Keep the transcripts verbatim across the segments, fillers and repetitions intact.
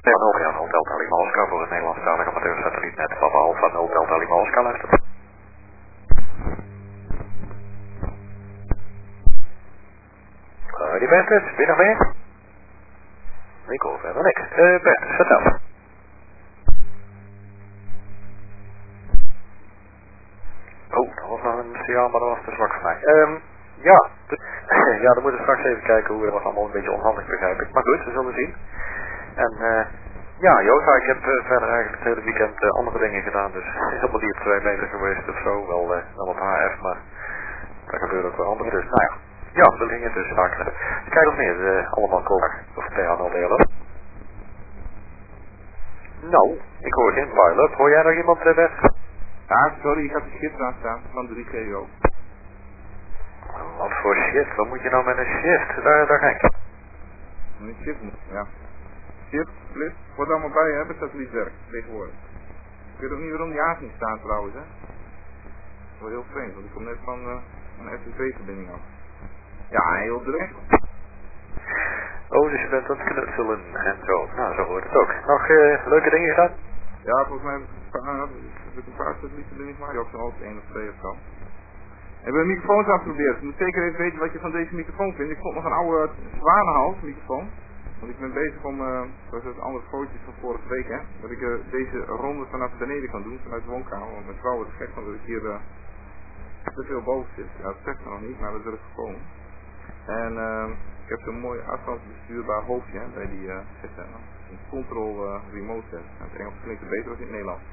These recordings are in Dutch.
Ja, nul ja, nul Delta Lima Oscar voor het Nederlandstalige amateursatellietnet Papa Alpha nul Delta Lima Oscar luistert. Uh, die Bert, ben je nog mee? Ik hoor verder niks. Uh, Bert, vertel. Oh, dat was nou een signaal, maar dat was te zwak voor mij. Um, ja, ja, dan moeten we straks even kijken hoe, dat was allemaal een beetje onhandig begrijp ik. Maar goed, we zullen zien. En uh, ja, Jota, ik heb uh, verder eigenlijk het hele weekend uh, andere dingen gedaan, dus helemaal niet op twee meter geweest of zo, wel, uh, wel op H F, maar daar gebeuren ook wel andere, dus nou ja. Ja, de dingen dus vaak. Kijk nog meer, uh, allemaal komen. Of P H nul delen. Nou, ik hoor geen pilot. Hoor jij nog iemand uh, Bert? Ja, sorry, ik had de shift aan staan van drie G O. Wat voor shift? Wat moet je nou met een shift? Daar, daar ga ik. Een shift moet, ja. Shift, lift, wordt allemaal bij je hebben, satellietwerk, tegenwoordig. Ik weet ook niet waarom die aanzien staat trouwens, hè. Dat is wel heel vreemd, want ik kom net van uh, een S S B-verbinding af. Ja, heel druk. Oh, dus je bent aan het knutselen en zo. Nou, zo hoort het ook. Nog uh, leuke dingen gedaan? Ja, volgens mij heb ik een paar, heb ik een paar satellietverbindingen gemaakt. Ook zo'n altijd één of twee of zo. Ik heb een microfoons uitgeprobeerd. Je moet zeker even weten wat je van deze microfoon vindt. Ik vond nog een oude zwanenhals microfoon. Want ik ben bezig om, uh, zoals het andere fotootjes van vorige week, hè, dat ik uh, deze ronde vanaf beneden kan doen, vanuit de woonkamer. Want mijn vrouw is gek van dat ik hier uh, te veel boven zit. Ja, dat zegt ze nog niet, maar dat is er gekomen. En uh, ik heb zo'n mooi afstandsbestuurbaar hoofdje hè, bij die uh, zitten. Een control uh, remote set. In het Engels klinkt het beter dan in het Nederlands.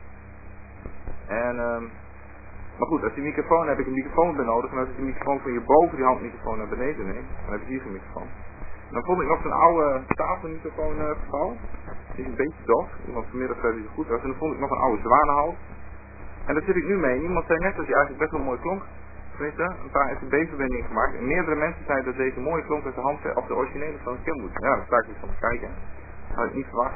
En, uh, maar goed, als die microfoon heb ik een microfoon benodigd. En als ik de microfoon van je boven die handmicrofoon naar beneden neem, dan heb ik hier geen microfoon. En dan vond ik nog zo'n oude tafelmicrofoon uh, geval. Die is een beetje dof. Iemand vanmiddag zei die er goed was. En dan vond ik nog een oude zwanenhals. En daar zit ik nu mee. En iemand zei net dat die eigenlijk best wel mooi klonk. Tenminste, een paar S M B-verbindingen gemaakt. En meerdere mensen zeiden dat deze mooie klonk uit de hand of de originele van een Kenwood. Ja, daar sta ik dus van te kijken. Dat had ik niet verwacht.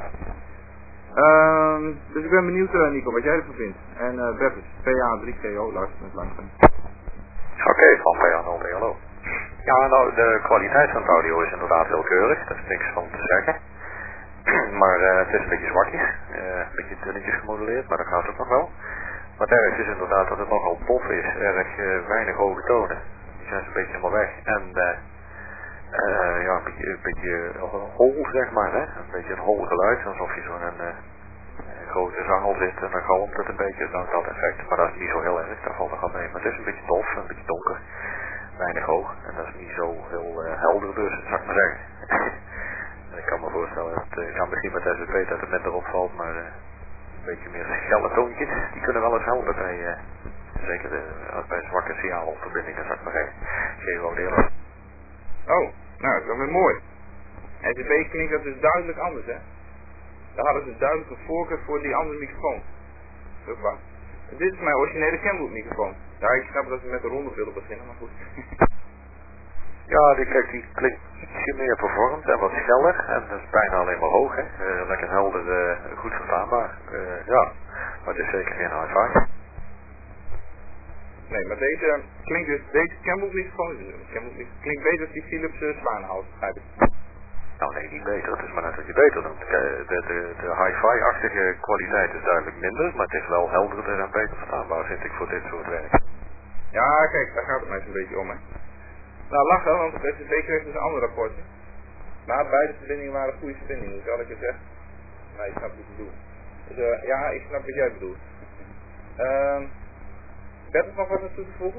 Um, dus ik ben benieuwd, uh, Nico, wat jij ervan vindt. En uh, Bert is P A drie G O, luister met langzaam. Oké, okay, van P H nul D L O. Ja, nou, de kwaliteit van het audio is inderdaad heel keurig. Daar is niks van te zeggen. Maar uh, het is een beetje zwakjes. Uh, een beetje dunnetjes gemodelleerd, maar dat gaat ook nog wel. Maar het ergste is inderdaad dat het nogal tof is. Erg uh, weinig hoge tonen. Die zijn een beetje helemaal weg. En uh, uh, ja, een beetje, een beetje hol, zeg maar. Hè? Een beetje een hol geluid. Alsof je zo'n uh, een grote zangel zit en dan galmt het een beetje. Nou, dat effect. Maar dat is niet zo heel erg. Daar valt er wel mee. Maar het is een beetje dof, een beetje donker. Weinig hoog. En dat is niet zo heel uh, helder dus, zou ik maar zeggen. En ik kan me voorstellen dat uh, ja, misschien met S S B dat het minder opvalt, maar... Uh, een beetje meer schelle toontjes, die kunnen wel eens helpen bij, uh, zeker de, uh, bij zwakke signaalverbindingen, zou ik maar zeggen. G O delen. Oh, nou, dat is wel weer mooi. S S B klinkt dat dus duidelijk anders, hè? Daar hadden ze duidelijk een voorkeur voor die andere microfoon. Dat is waar. Dit is mijn originele Kenwood microfoon. Ja, ik snap dat ze met de ronde willen beginnen, maar goed. Ja, die, kijk, die klinkt ietsje meer vervormd en wat scheller. En dat is bijna alleen maar hoog, hè. Uh, lekker helder, uh, goed verstaanbaar. Uh, ja, maar het is zeker geen hi-fi. Nee, maar deze klinkt dus, deze Kenwood microfoon, Kenwood microfoon klinkt beter dan die Philips uh, Zwanenhout, begrijp ik. Nou nee, niet beter. Het is maar net wat je beter noemt. De, de, de, de hi-fi-achtige kwaliteit is duidelijk minder, maar het is wel helderder en beter verstaanbaar, vind ik, voor dit soort werk. Ja, kijk, daar gaat het mij eens een beetje om, hè. Nou, lachen, want het S S B kreeg dus een ander rapportje. Maar beide verbindingen waren goede verbindingen, zal ik het zeggen. Nou, je snapt wat ik bedoel. Dus uh, ja, ik snap wat jij bedoelt. Ehm... Uh, Bert is nog wat aan toe te voegen?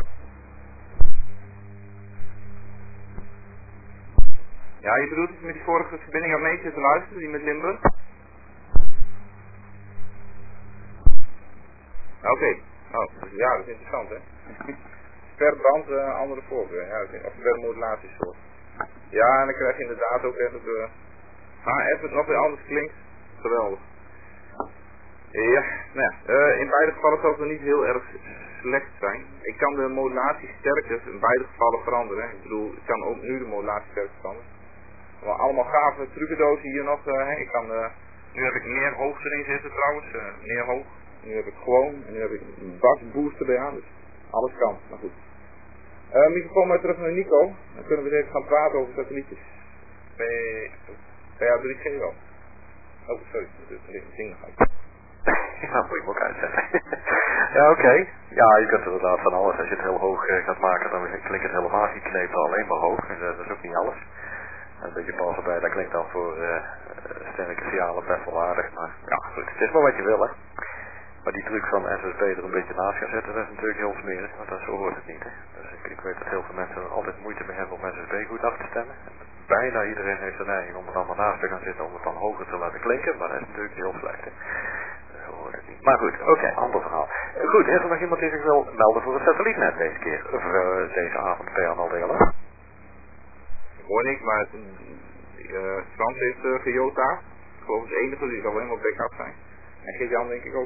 Ja, je bedoelt dat je met die vorige verbinding aan mee zit te luisteren, die met Limburg? Oké. Okay. Oh, dus ja, dat is interessant, hè? Per brand, uh, andere voorkeur. Ja, of per modulatiesoort. Ja, en dan krijg je inderdaad ook echt dat de H F het nog weer anders klinkt. Geweldig. Ja, nou ja, uh, in beide gevallen zal het nog niet heel erg slecht zijn. Ik kan de modulatiesterkte in beide gevallen veranderen. Ik bedoel, ik kan ook nu de modulatiesterkte veranderen. Maar allemaal gave trucendozen hier nog. Uh, ik kan, uh, nu heb ik meer hoog erin zitten trouwens, uh, meer hoog. Nu heb ik gewoon, en nu heb ik een basbooster bij aan, dus alles kan. Maar goed. Uh, microfoon maar terug naar Nico. Dan kunnen we eens even gaan praten over satellietjes. P A drie G O. sorry, het ligt een ding uit. Ja, moet je hem ook uitzetten. Ja, oké. Okay. Ja, je kunt inderdaad van alles. Als je het heel hoog uh, gaat maken, dan klinkt het helemaal niet knepen, alleen maar hoog. En dat is ook niet alles. Een beetje pas erbij, dat klinkt dan voor uh, sterke signalen best wel aardig. Maar ja, goed. Het is maar wat je wil, hè. Maar die truc van S S B er een beetje naast gaan zetten, dat is natuurlijk heel smerig, want dat, zo hoort het niet. Hè. Dus ik, ik weet dat heel veel mensen er altijd moeite mee hebben om S S B goed af te stemmen. En bijna iedereen heeft de neiging om er allemaal naast te gaan zitten om het dan hoger te laten klinken, maar dat is natuurlijk heel slecht. Hè. Zo hoort het niet. Maar goed, oké, okay, ander verhaal. Uh, goed, is er nog iemand die zich wil melden voor het satellietnet deze keer? Of uh, deze avond P N L D L? Ik hoor niks, maar uh, Frans heeft uh, Geota. Ik geloof het enige, die zal helemaal backup zijn. En Geert-Jan denk ik ook.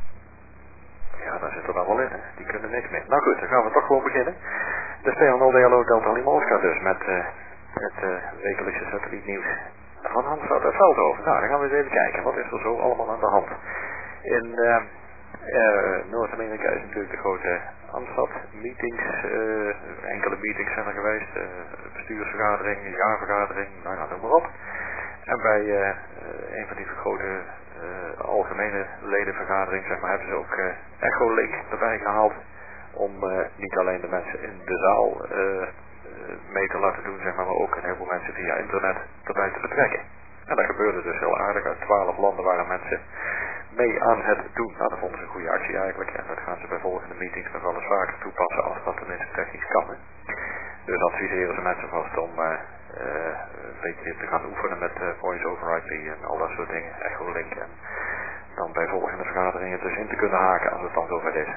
Ja, daar zit er dan wel in, hè. Die kunnen niks meer. Nou goed, dan gaan we toch gewoon beginnen. De P N L D L Delta Lima Oscar dus, met uh, het uh, wekelijkse satellietnieuws van Hans uit Veldhoven. Nou, dan gaan we eens even kijken, wat is er zo allemaal aan de hand. In uh, uh, Noord-Amerika is natuurlijk de grote Amstad meetings, uh, enkele meetings zijn er geweest, uh, bestuursvergadering, jaarvergadering, nou ja, noem maar op. En bij uh, een van die grote uh, algemene ledenvergaderingen, zeg maar, hebben ze ook uh, Echolink erbij gehaald om uh, niet alleen de mensen in de zaal uh, uh, mee te laten doen, zeg maar, maar ook een heleboel mensen via internet erbij te betrekken. En dat gebeurde dus heel aardig. Uit twaalf landen waren mensen mee aan het doen. Nou, dat vonden ze een goede actie eigenlijk. En dat gaan ze bij volgende meetings nog wel eens vaker toepassen als dat tenminste technisch kan. Hè. Dus adviseren ze mensen vast om uh, uh, een beetje te gaan oefenen met uh, voice over I P en al dat soort dingen. Echolink. En dan bij volgende vergaderingen dus in te kunnen haken als het dan zover is.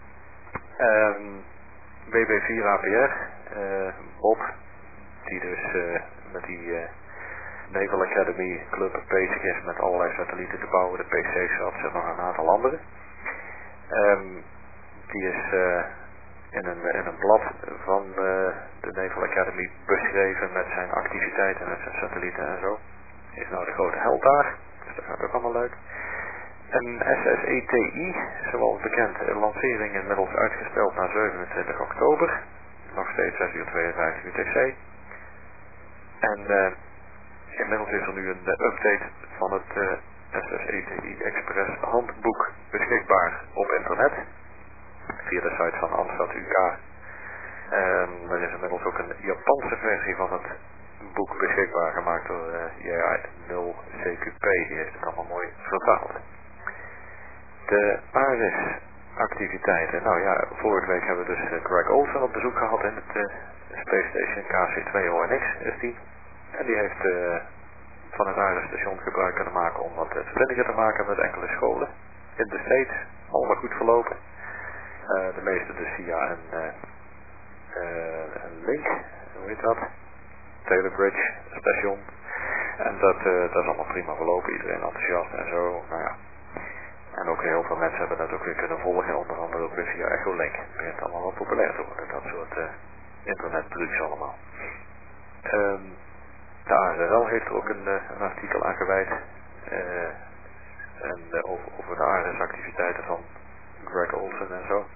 Um, W B vier A P R. Uh, Bob. Die dus uh, met die... Uh, Naval Academy Club bezig is met allerlei satellieten te bouwen, de P C-sats en nog een aantal andere. Um, die is uh, in, een, in een blad van uh, de Naval Academy beschreven met zijn activiteiten, met zijn satellieten en zo. Is nou de grote held daar, dus dat gaat ook allemaal leuk. En S S E T I, zoals bekend, de lancering inmiddels uitgesteld naar zevenentwintig oktober. Nog steeds zes uur tweeënvijftig U T C. En... Uh, Inmiddels is er nu een uh, update van het uh, S S E T I Express handboek beschikbaar op internet. Via de site van Amstad U K. Um, er is inmiddels ook een Japanse versie van het boek beschikbaar gemaakt door uh, J A nul C Q P. Die heeft het allemaal mooi vertaald. De Ares activiteiten. Nou ja, vorige week hebben we dus uh, Greg Olson op bezoek gehad in het uh, Space Station K C twee O N X is die. En die heeft uh, van het aardestation gebruik kunnen maken om wat uh, verbindingen te maken met enkele scholen in de States. Allemaal goed verlopen. Uh, de meeste dus via een, uh, uh, een link, hoe heet dat? Taylor Bridge station. En dat, uh, dat is allemaal prima verlopen. Iedereen enthousiast en zo. Nou ja. En ook heel veel mensen hebben dat ook weer kunnen volgen. Onder andere ook weer via Echolink. Het begint allemaal wat populair te worden. Dat soort uh, internettrucs allemaal. Um, De A R L heeft er ook een, een artikel aan gewijd uh, en, uh, over, over de A R S-activiteiten van Greg Olson en zo.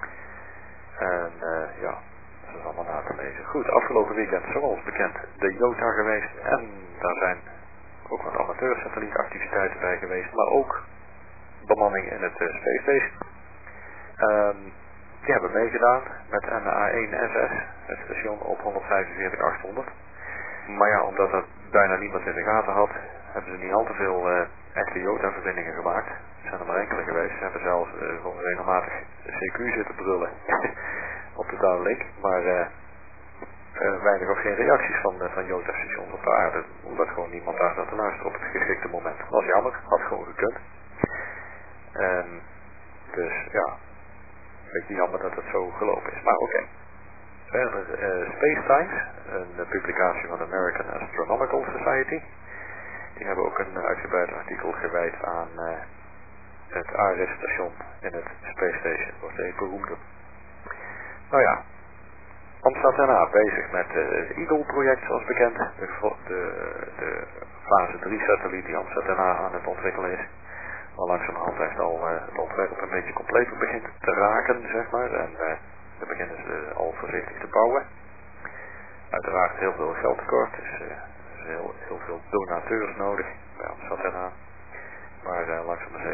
En uh, ja, dat is allemaal na te lezen. Goed, afgelopen weekend zoals bekend de Jota geweest en daar zijn ook wat amateursatellietactiviteiten bij geweest, maar ook bemanning in het uh, Space Station. Um, die hebben meegedaan met N A één S S, het station op honderdvijfenveertig achthonderd. Maar ja, omdat dat bijna niemand in de gaten had, hebben ze niet al te veel uh, echte Jota-verbindingen gemaakt. Er zijn er maar enkele geweest. Ze hebben zelfs uh, gewoon regelmatig C Q zitten brullen op de downlink. Maar uh, uh, weinig of geen reacties van, uh, van Jota-stations op de aarde. Omdat gewoon niemand daar zat te luisteren op het geschikte moment. Dat was jammer, had gewoon gekund. Um, dus ja, een beetje jammer dat het zo gelopen is. Maar oké. Okay. Verder uh, Space Times, een publicatie van de American Astronomical Society. Die hebben ook een uitgebreid artikel gewijd aan uh, het A R S-station in het Space Station. Wordt even beroemder. Nou ja, Amstad N A bezig met uh, het Eagle-project zoals bekend. De, de, de fase drie satelliet die Amstad N A aan het ontwikkelen is. Maar langzamerhand heeft al uh, het ontwerp een beetje compleet begint te raken, zeg maar. En, uh, Dan beginnen ze al voorzichtig te bouwen. Uiteraard heel veel geld tekort, dus uh, er is heel, heel veel donateurs nodig bij Amstad N A.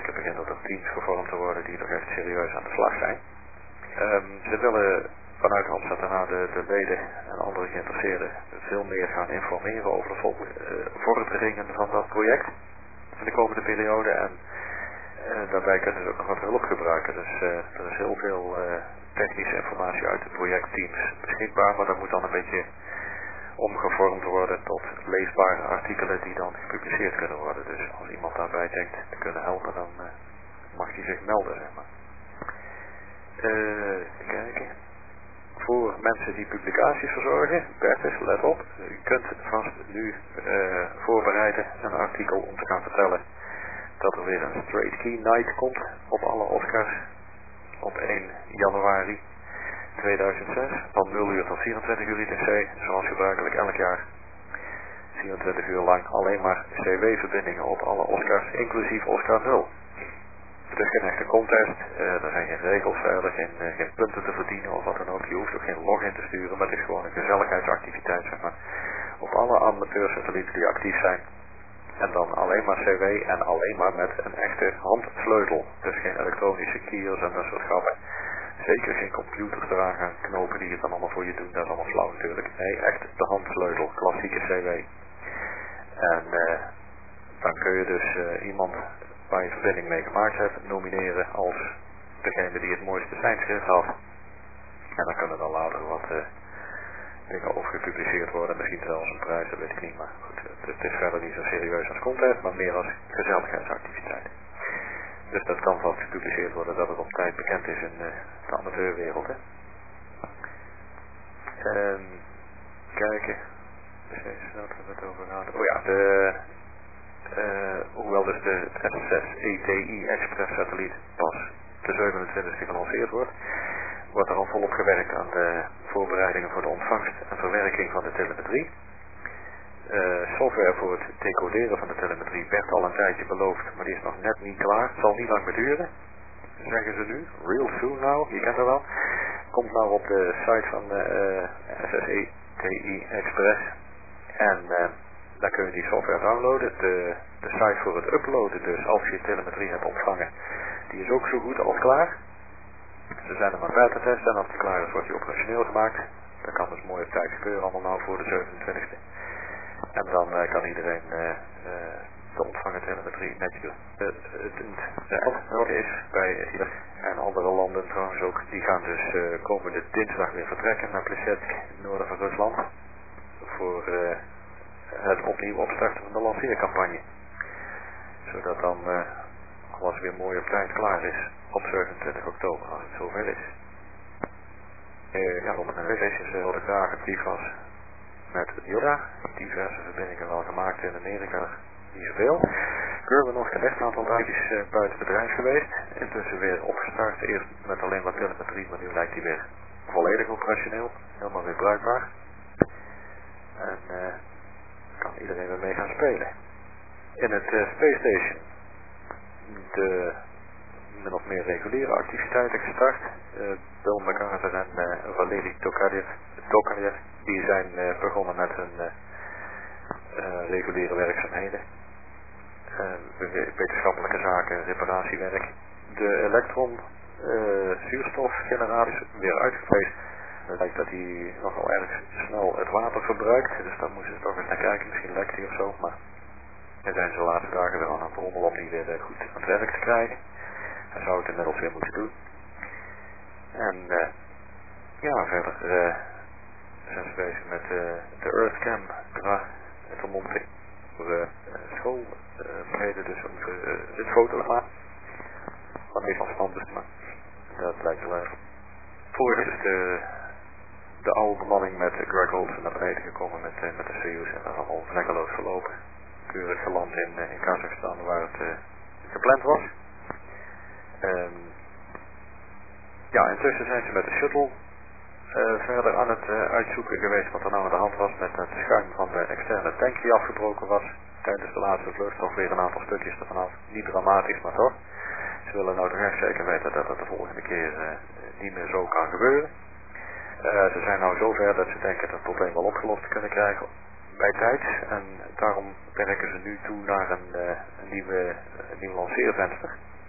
er beginnen toch teams gevormd te worden die toch echt serieus aan de slag zijn. Um, ze willen vanuit Amsterdam de, de leden en andere geïnteresseerden veel meer gaan informeren over de vol, uh, vorderingen van dat project in de komende periode. En uh, daarbij kunnen ze ook nog wat hulp gebruiken. Dus uh, er is heel veel uh, technische informatie uit de projectteams beschikbaar, maar dat moet dan een beetje omgevormd worden tot leesbare artikelen die dan gepubliceerd kunnen worden. Dus als iemand daarbij denkt te kunnen helpen, dan uh, mag hij zich melden, zeg maar. Uh, even kijken. Voor mensen die publicaties verzorgen, Bertus, let op, u kunt vast nu uh, voorbereiden een artikel om te gaan vertellen dat er weer een Straight Key Night komt op alle Oscars op één januari tweeduizend zes van nul uur tot vierentwintig uur I T C, zoals gebruikelijk elk jaar. vierentwintig uur lang alleen maar C W-verbindingen op alle Oscars, inclusief Oscar nul. Het is geen echte contest, uh, er zijn geen regels verder, geen, uh, geen punten te verdienen of wat dan ook. Je hoeft ook geen login te sturen, maar het is gewoon een gezelligheidsactiviteit, zeg maar. Op alle amateursatellieten die actief zijn. En dan alleen maar C W en alleen maar met een echte handsleutel. Dus geen elektronische kiers en dat soort grappen. Zeker geen computers eraan gaan knopen die het dan allemaal voor je doen, dat is allemaal flauw natuurlijk. Nee, echt de handsleutel, klassieke C W. En uh, dan kun je dus uh, iemand waar je verbinding mee gemaakt hebt, nomineren als degene die het mooiste seinschrift had. En dan kunnen dan later wat uh, dingen of gepubliceerd worden, misschien zelfs een prijs, dat weet ik niet, maar goed, het, het is verder niet zo serieus als contest, maar meer als gezelligheidsactiviteit. Dus dat kan vast gepubliceerd worden dat het op tijd bekend is in uh, de amateurwereld. Hè. Um, kijken, precies, wat we het over hadden. Oh ja, de... Uh, hoewel dus de S zes E T I Express satelliet pas de zevenentwintigste gelanceerd wordt, wordt er al volop gewerkt aan de voorbereidingen voor de ontvangst en verwerking van de telemetrie. Uh, software voor het decoderen van de telemetrie werd al een tijdje beloofd, maar die is nog net niet klaar. Het zal niet lang meer duren, zeggen ze nu. Real soon now, je kent dat wel. Komt nou op de site van de uh, S zes E T I Express en uh, dan kun je die software downloaden. De, de site voor het uploaden, dus als je telemetrie hebt ontvangen, die is ook zo goed als klaar. Ze zijn er maar beta test en als die klaar is wordt die operationeel gemaakt. Dat kan dus mooi op tijd gebeuren allemaal nou voor de zevenentwintigste. En dan uh, kan iedereen uh, uh, de ontvangen telemetrie netjes doen. Uh, het is bij hier en andere landen trouwens ook, die gaan dus uh, komende dinsdag weer vertrekken naar Plesetsk, in het noorden van Rusland. Voor uh, het opnieuw opstarten van de lanceercampagne. Zodat dan uh, alles weer mooi op tijd klaar is op zevenentwintig oktober als het zover is. Uh, ja, om een is uh, heel graag actief was met Yoda. Diverse verbindingen wel gemaakt in Amerika, niet zoveel. Kurbanov is echt een aantal tijdjes uh, buiten bedrijf geweest. Intussen weer opgestart, eerst met alleen wat telemetrie, maar nu lijkt hij weer volledig operationeel. Helemaal weer bruikbaar. En uh, kan iedereen weer mee gaan spelen. In het uh, Space Station de min of meer reguliere activiteiten gestart. Uh, Bill McArthur en uh, Valery Tokarev, Tokarev die zijn uh, begonnen met hun uh, uh, reguliere werkzaamheden. Uh, wetenschappelijke zaken, reparatiewerk. De elektron uh, zuurstofgenerator is weer uitgevleesd. Het lijkt dat hij nogal erg snel het water verbruikt, dus daar moeten ze toch eens naar kijken, misschien lekt hij of zo, maar er zijn ze de laatste dagen weer aan het rommelen om die weer goed aan het werk te krijgen. Hij zou het inmiddels weer moeten doen. En uh, ja, verder uh, zijn ze bezig met uh, de EarthCam qua vermonting voor uh, school, uh, dus om uh, dit foto te maken. Van even afstand dus, maar dat lijkt wel erg. Vorig is de de oude bemanning met Greg Olsen naar beneden gekomen met, uh, met de Soyuz en dat is allemaal vlekkeloos verlopen. Keurig geland in, uh, in Kazachstan waar het uh, gepland was. Um, ja, intussen zijn ze met de shuttle uh, verder aan het uh, uitzoeken geweest wat er nou aan de hand was met het schuim van de externe tank die afgebroken was. Tijdens de laatste vlucht nog weer een aantal stukjes ervan af. Niet dramatisch, maar toch. Ze willen nou toch echt zeker weten dat dat de volgende keer uh, niet meer zo kan gebeuren. Uh, ze zijn nou zover dat ze denken dat het probleem wel opgelost te kunnen krijgen bij tijd. En daarom werken ze nu toe naar een, uh, een, nieuwe, een nieuw lanceervenster.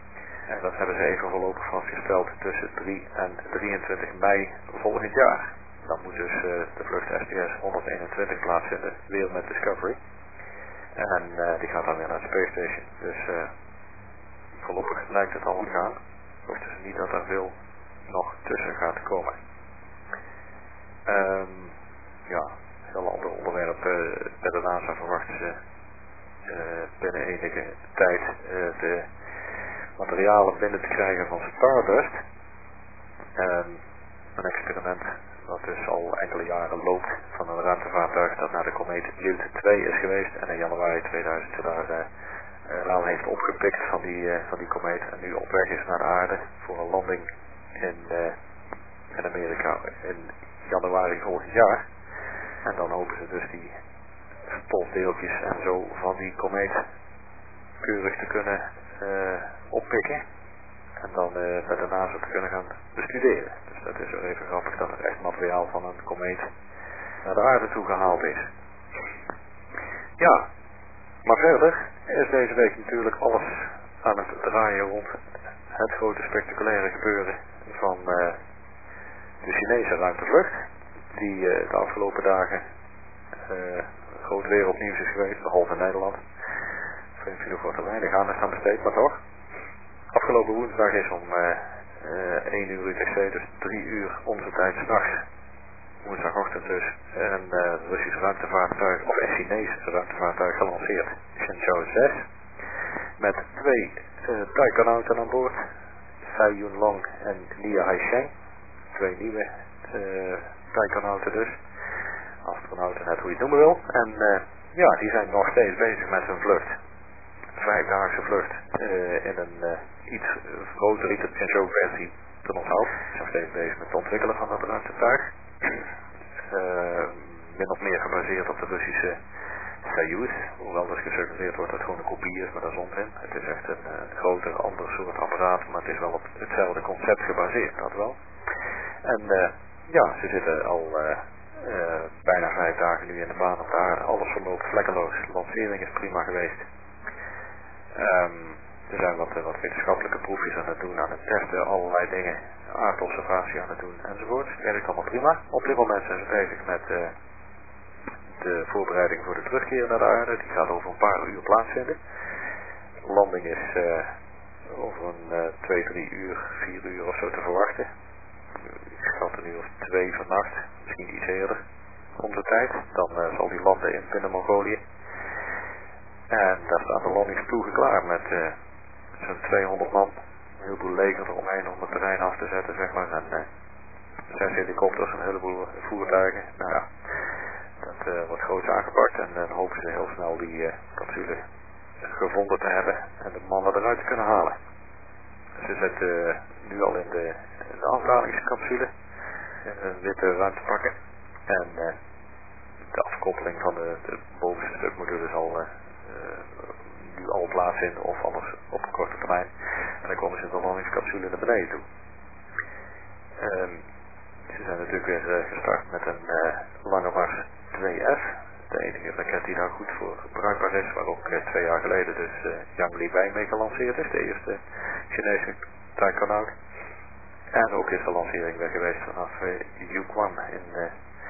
En dat hebben ze even voorlopig vastgesteld tussen drie en drieëntwintig mei volgend jaar. Dan moet dus uh, de vlucht S T S honderdeenentwintig plaatsvinden, weer met Discovery. En uh, die gaat dan weer naar de Space Station. Dus uh, voorlopig lijkt het al te gaan. Ik hoop dus niet dat er veel nog tussen gaat komen. Um, ja, een heel ander onderwerp. Uh, bij de NASA verwachten ze uh, binnen enige tijd uh, de materialen binnen te krijgen van Stardust. Um, een experiment wat dus al enkele jaren loopt van een ruimtevaartuig dat naar de komeet Luke twee is geweest en in januari tweeduizend daar uh, uh, heeft opgepikt van die, uh, van die komeet en nu op weg is naar de aarde voor een landing in, uh, in Amerika in januari volgend jaar. En dan hopen ze dus die stofdeeltjes en zo van die komeet keurig te kunnen uh, oppikken. En dan uh, bij de NASA te kunnen gaan bestuderen. Dus dat is wel even grappig dat er echt materiaal van een komeet naar de aarde toe gehaald is. Ja, maar verder is deze week natuurlijk alles aan het draaien rond het grote spectaculaire gebeuren van uh, de Chinese ruimtevlucht. Die uh, de afgelopen dagen uh, groot wereldnieuws is geweest, behalve in Nederland. Ik weet niet of wat er weinig aan is aan besteed, maar toch. Afgelopen woensdag is om uh, uh, één uur U T C, dus drie uur onze tijd 's nachts, woensdagochtend dus, een uh, Russisch ruimtevaartuig, of een Chinees ruimtevaartuig gelanceerd, Shenzhou zes, met twee uh, taikonauten aan boord, Tsai Yun-long en Lia Haisheng, twee nieuwe uh, taikonauten dus, astronauten, net hoe je het noemen wil, en uh, ja, die zijn nog steeds bezig met hun vlucht. Vijfdaagse vlucht uh, in een uh, iets grotere Shenzhou versie te onthouden. Ze zijn nog steeds bezig met het ontwikkelen van dat ruimtetuig. Uh, min of meer gebaseerd op de Russische Soyuz, hoewel dus gesuggereerd wordt dat het gewoon een kopie is, maar dat is onzin. Het is echt een uh, groter, ander soort apparaat, maar het is wel op hetzelfde concept gebaseerd, dat wel. En uh, ja, ze zitten al uh, uh, bijna vijf dagen nu in de baan op de aarde. Alles verloopt vlekkeloos. De lancering is prima geweest. Um, er zijn wat, wat wetenschappelijke proefjes aan het doen, aan het testen, allerlei dingen, aardobservatie aan het doen enzovoort. Het werkt allemaal prima. Op dit moment zijn ze bezig met uh, de voorbereiding voor de terugkeer naar de aarde. Die gaat over een paar uur plaatsvinden. De landing is uh, over een uh, twee, drie uur, vier uur of zo te verwachten. Ik schat er nu of twee vannacht, misschien iets eerder, onze tijd. Dan uh, zal die landen in Binnen-Mongolië. En daar staan de landingsploegen klaar met uh, zo'n tweehonderd man, een heleboel leger eromheen om het terrein af te zetten, zeg maar. En uh, zes helikopters en een heleboel voertuigen. Nou ja, dat uh, wordt groots aangepakt en dan uh, hopen ze heel snel die uh, capsule gevonden te hebben en de mannen eruit te kunnen halen. Ze zitten uh, nu al in de, in de afdalingscapsule, een witte ruimtepakken. En uh, de afkoppeling van de, de bovenste stuk moet er dus al uh, uh, nu al plaatsvinden of anders op een korte termijn. En dan komen ze in de landingscapsule naar beneden toe. Um, ze zijn natuurlijk weer uh, gestart met een uh, Lange Mars twee F. De enige raket die daar goed voor bruikbaar is, waar ook uh, twee jaar geleden dus uh, Yang Liwei mee gelanceerd is, de eerste Chinese taikonaut. En ook is de lancering weer geweest vanaf uh, Yuquan in uh,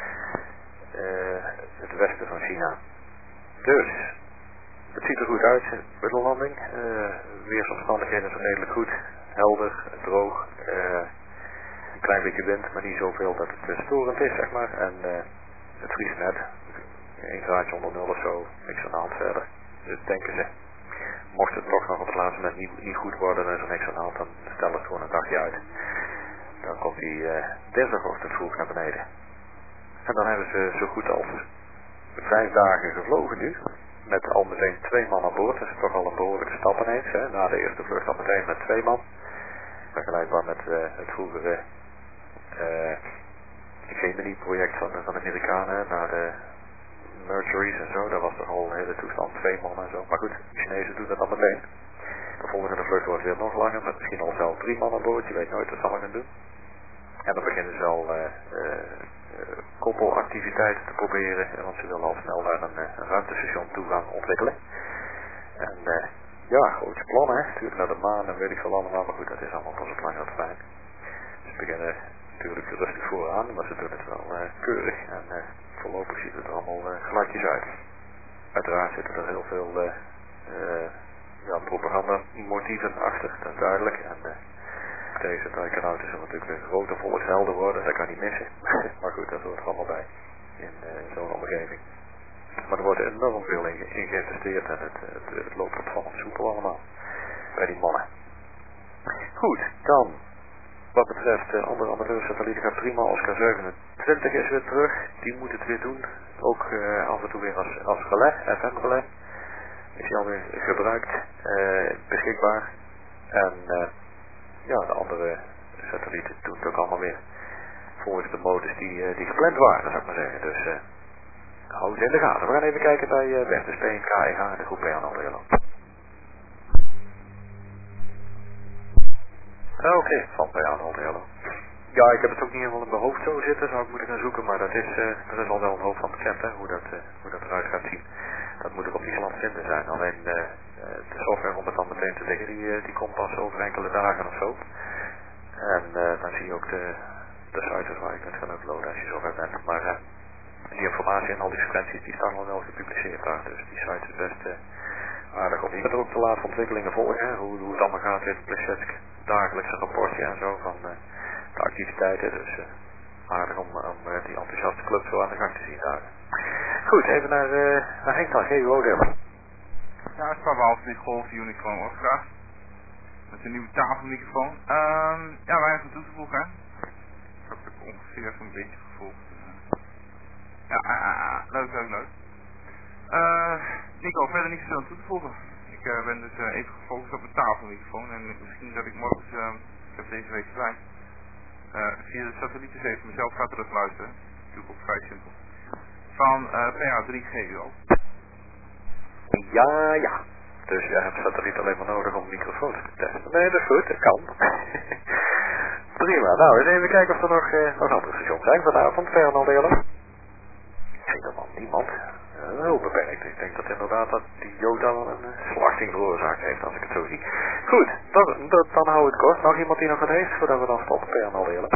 uh, het westen van China. Dus, het ziet er goed uit bij de landing. Uh, weersomstandigheden zijn redelijk goed, helder, droog. Uh, een klein beetje wind, maar niet zoveel dat het uh, storend is, zeg maar. En uh, het vriest net. Een graadje onder nul of zo, niks aan de hand verder. Dus denken ze, mocht het toch nog op het laatste moment niet, niet goed worden, dan is er niks aan de hand, dan stel het gewoon een dagje uit. Dan komt hij uh, dinsdagochtend vroeg naar beneden. En dan hebben ze zo goed als vijf dagen gevlogen nu. Met al meteen twee man aan boord. Dat is toch al een behoorlijke stap ineens. Hè? Na de eerste vlucht al meteen met twee man. Vergelijkbaar met uh, het vroegere uh, Gemini-project van, van de Amerikanen. Na de Mercury's en zo. Daar was toch al een hele toestand. Twee man en zo. Maar goed, de Chinezen doen dat dan meteen. De volgende vlucht wordt weer nog langer. Met misschien al zelf drie man aan boord. Je weet nooit wat ze allemaal gaan doen. En dan beginnen ze al uh, uh, uh, koppelactiviteiten te proberen. Want ze willen al snel naar een, uh, een ruimtestation toe gaan ontwikkelen. En uh, ja, grote plannen, hè. Natuurlijk naar de maan en weet ik veel allemaal, maar goed, dat is allemaal pas op lange termijn. Ze beginnen natuurlijk rustig vooraan, maar ze doen het wel uh, keurig en uh, voorlopig ziet het er allemaal uh, gladjes uit. Uiteraard zitten er heel veel uh, uh, ja, propagandamotieven achter, dat is duidelijk. En uh, deze Taikenauten zullen natuurlijk weer grote volkshelden worden, dat kan niet missen. Maar goed, dat hoort er allemaal bij in uh, zo'n omgeving. Maar er wordt enorm veel in, in geïnvesteerd en het, het, het loopt opvallend soepel allemaal bij die mannen. Goed, dan wat betreft de andere amateursatellieten gaat prima. Oscar zevenentwintig is weer terug. Die moet het weer doen. Ook uh, af en toe weer als, als relais, F M relais. Is die alweer gebruikt, uh, beschikbaar. En uh, ja, de andere satellieten doen het ook allemaal weer volgens de modus die, uh, die gepland waren, zou ik maar zeggen. Dus uh, hou het in de gaten. We gaan even kijken bij uh, Bertus P en K E H en de groep P aan Nederland. Oké, okay, van P aan Nederland. Ja, ik heb het ook niet helemaal in mijn hoofd zo zitten, zou ik moeten gaan zoeken, maar dat is, uh, dat is al wel een hoofd van bekend, hè, hoe dat, uh, hoe dat eruit gaat zien. Dat moet er op Island vinden zijn. Alleen uh, de software om het dan meteen te liggen, die, uh, die komt pas over enkele dagen of zo. En uh, dan zie je ook de, de sites waar je kunt gaan uploaden als je zover bent. Maar uh, die informatie en al die frequenties die staan al wel gepubliceerd daar, dus die site is best uh, aardig op. Je kunt er ook de laatste ontwikkelingen volgen, hè, hoe, hoe het allemaal gaat in het Plesetsk dagelijkse rapportje en zo van uh, de activiteiten. Dus uh, aardig om, om uh, die enthousiaste club zo aan de gang te zien daar. Goed, even naar, uh, naar Henk dan, G U O delen. Ja, ik sta die Golf Unicorn Oscar. Met een nieuwe tafelmicrofoon. Um, ja, weinig aan toe te voegen, hè. Ik heb het ongeveer zo'n beetje gevolgd. Ja, ah, ah, ah, leuk, leuk, leuk. Uh, Nico, verder niks aan toe te voegen. Ik uh, ben dus uh, even gefocust op een tafelmicrofoon en misschien dat ik morgen, uh, ik heb deze week vrij, uh, via de satellieten even mezelf ga terug luisteren. Natuurlijk ook vrij simpel. Van uh, P H drie G U O. Ja, ja. Dus je hebt satelliet alleen maar nodig om microfoons te testen. Nee, dat is goed, dat kan. Prima, nou eens even kijken of er nog, uh, nog andere stations zijn vanavond. Verder al delen. Helemaal niemand. Uh, heel beperkt. Ik denk dat inderdaad dat die Yoda wel een uh, slachting veroorzaakt heeft als ik het zo zie. Goed, dan, dan, dan hou ik het kort. Nog iemand die nog wat heeft voordat we dan stoppen. Verder al delen.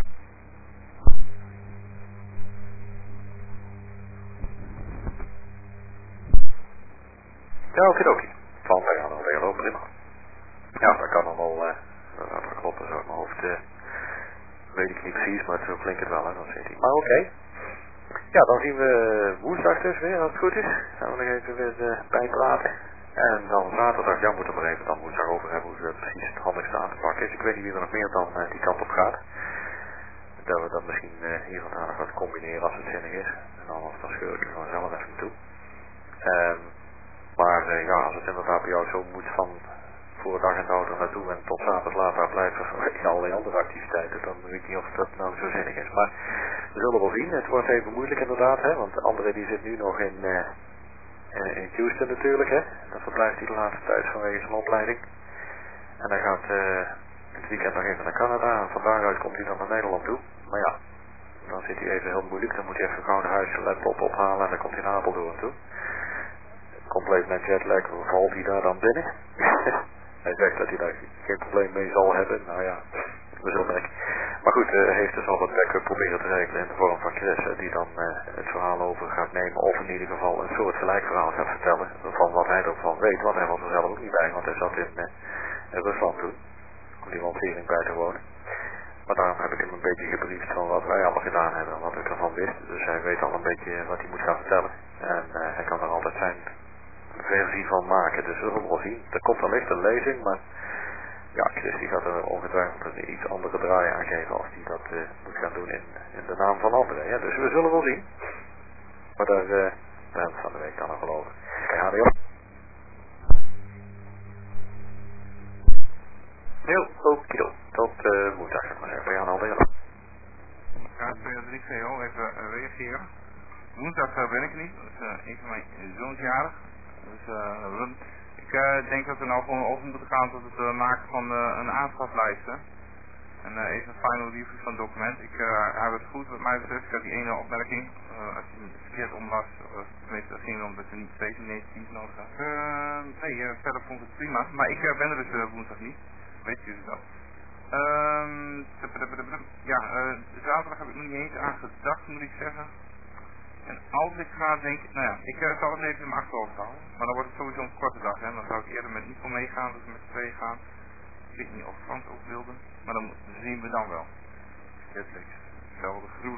Ja, okidoki. Van Verder al delen, prima. Ja, dat kan allemaal, uh, dat gaat kloppen zo in mijn hoofd. Uh, weet ik niet precies, maar zo klinkt het wel, hè, dan zit hij. Maar oké. Okay. Ja, dan zien we woensdag dus weer, als het goed is. Gaan we nog even weer uh, bijpraten. En dan zaterdag, ja, moeten we er even dan woensdag over hebben hoe het precies het handigste aan te pakken is. Ik weet niet wie er nog meer dan uh, die kant op gaat. Dat we dat misschien uh, hier en daar nog wat combineren als het zinnig is. En anders dan scheur ik er gewoon zelf even toe. Um, maar uh, ja, als het inderdaad bij jou zo moet van voor dag en dauw er naartoe en tot s'avonds laat daar blijven vanwege allerlei andere activiteiten, dan weet ik niet of dat nou zo zinnig is. Maar we zullen wel zien. Het wordt even moeilijk inderdaad, hè, want de andere die zit nu nog in, uh, in Houston natuurlijk, hè. Dat verblijft hij de laatste tijd vanwege zijn opleiding. En hij gaat uh, het weekend nog even naar Canada en van daaruit komt hij dan naar Nederland toe. Maar ja, dan zit hij even heel moeilijk. Dan moet hij even gauw naar huis zijn laptop ophalen en dan komt hij naar Apeldoorn toe. Compleet met jetlag valt hij daar dan binnen. Hij zegt dat hij daar geen probleem mee zal hebben. Nou ja, we zullen merken. Maar goed, hij uh, heeft dus al wat backup proberen te regelen in de vorm van Chris, uh, die dan uh, het verhaal over gaat nemen. Of in ieder geval een soort gelijk verhaal gaat vertellen. Van wat hij ervan weet, want hij was er zelf ook niet bij. Want hij zat in, uh, in Rusland toen. Om die lancering bij te wonen. Maar daarom heb ik hem een beetje gebriefd van wat wij allemaal gedaan hebben. En wat ik ervan wist. Dus hij weet al een beetje wat hij moet gaan vertellen. En uh, hij kan er altijd zijn versie van maken, dus we zullen wel zien. Er komt wellicht een lezing, maar ja, Chris die gaat er ongetwijfeld een iets andere draai aan geven als die dat uh, moet gaan doen in, in de naam van anderen. Ja, dus we zullen wel zien. Maar daar uh, ben ik van de week dan nog geloven. Kijk, H D O. Heel okido. Tot uh, woensdag, zeg maar zeggen. Jan alweer. Ja, P H drie G O, even uh, reageren. Woensdag uh, ben ik niet, dat is uh, een van mijn zoons jarig. Dus uh, ik uh, denk dat we nou gewoon over moeten gaan tot het uh, maken van uh, een aanschaflijst. En uh, even een final review van het document. Ik uh, heb het goed wat mij betreft. Ik had die ene opmerking. Uh, als je het verkeerd omlas, uh, tenminste dat ging om dat je niet steeds negatief nodig had. Uh, nee, uh, verder vond ik het prima. Maar ik uh, ben er dus uh, woensdag niet. Weet jullie dat? Um, ja, uh, zaterdag heb ik nog niet eens aan gedacht, moet ik zeggen. En als ik ga, denk ik, nou ja, ik uh, zal het even in mijn achterhoofd houden. Maar dan wordt het sowieso een korte dag, hè. Dan zou ik eerder met Nico meegaan, dus met twee gaan. Ik weet niet of Frans ook wilde, maar dan zien we dan wel. Netflix. Hetzelfde groen.